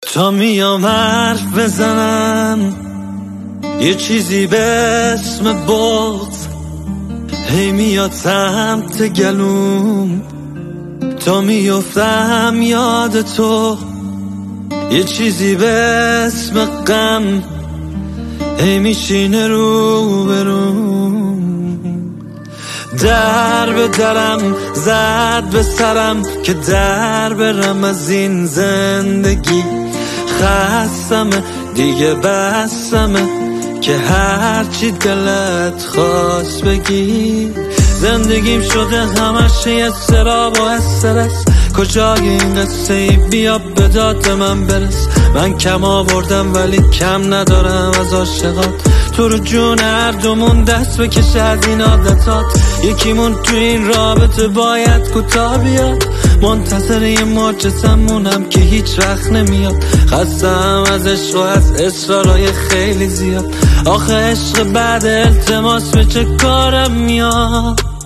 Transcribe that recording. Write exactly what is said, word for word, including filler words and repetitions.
تا میام حرف بزنم یه چیزی به اسم بغض، هی میاد سمت گلوم تا میفتم یاد تو. یه چیزی به اسم غم هی میشینه رو بروم. در به درم زد به سرم که در برم از این زندگی. خستمه دیگه بسمه که هرچی دلت خواست بگی. زندگیم شده همش یه سراب و استرس، کجای این قصه ای بیا به داد من برس. من کم آوردم ولی کم ندارم از عاشقات، تو رو جون هر دومون دست بکش از این عادتات. یکیمون تو این رابطه باید کوتاه بیاد، منتظر یه معجزه‌مونم که هیچ وقت نمیاد. خستم از عشق و از اصرارای خیلی زیاد، آخه عشق بعد التماس به چه کارم میاد؟